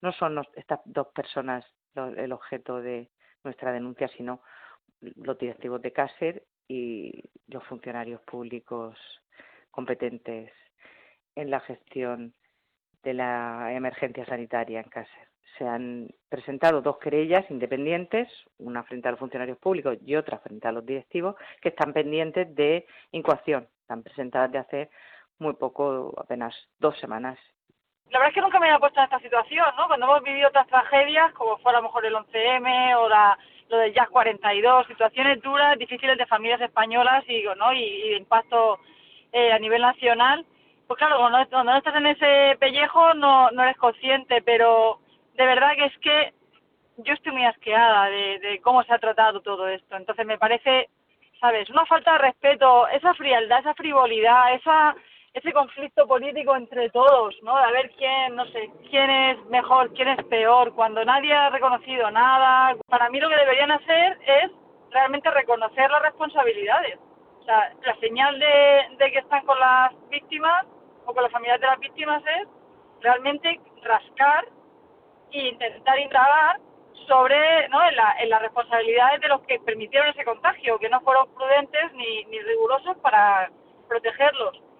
no son estas dos personas el objeto de nuestra denuncia, sino los directivos de Càser y los funcionarios públicos competentes en la gestión de la emergencia sanitaria en Càser. Se han presentado 2 querellas independientes, una frente a los funcionarios públicos y otra frente a los directivos, que están pendientes de incoación. Están presentadas de hace muy poco, apenas 2 semanas. La verdad es que nunca me había puesto en esta situación, ¿no? Cuando hemos vivido otras tragedias, como fue a lo mejor el 11M o lo del Jazz 42, situaciones duras, difíciles de familias españolas y de impacto a nivel nacional, pues claro, cuando no estás en ese pellejo no eres consciente, pero de verdad que es que yo estoy muy asqueada de cómo se ha tratado todo esto. Entonces me parece, ¿sabes?, una falta de respeto, esa frialdad, esa frivolidad, ese conflicto político entre todos, ¿no? De a ver quién es mejor, quién es peor, cuando nadie ha reconocido nada. Para mí lo que deberían hacer es realmente reconocer las responsabilidades. O sea, la señal de que están con las víctimas o con las familias de las víctimas es realmente rascar e intentar indagar sobre, ¿no?, en las responsabilidades de los que permitieron ese contagio, que no fueron prudentes ni rigurosos para protegerlos.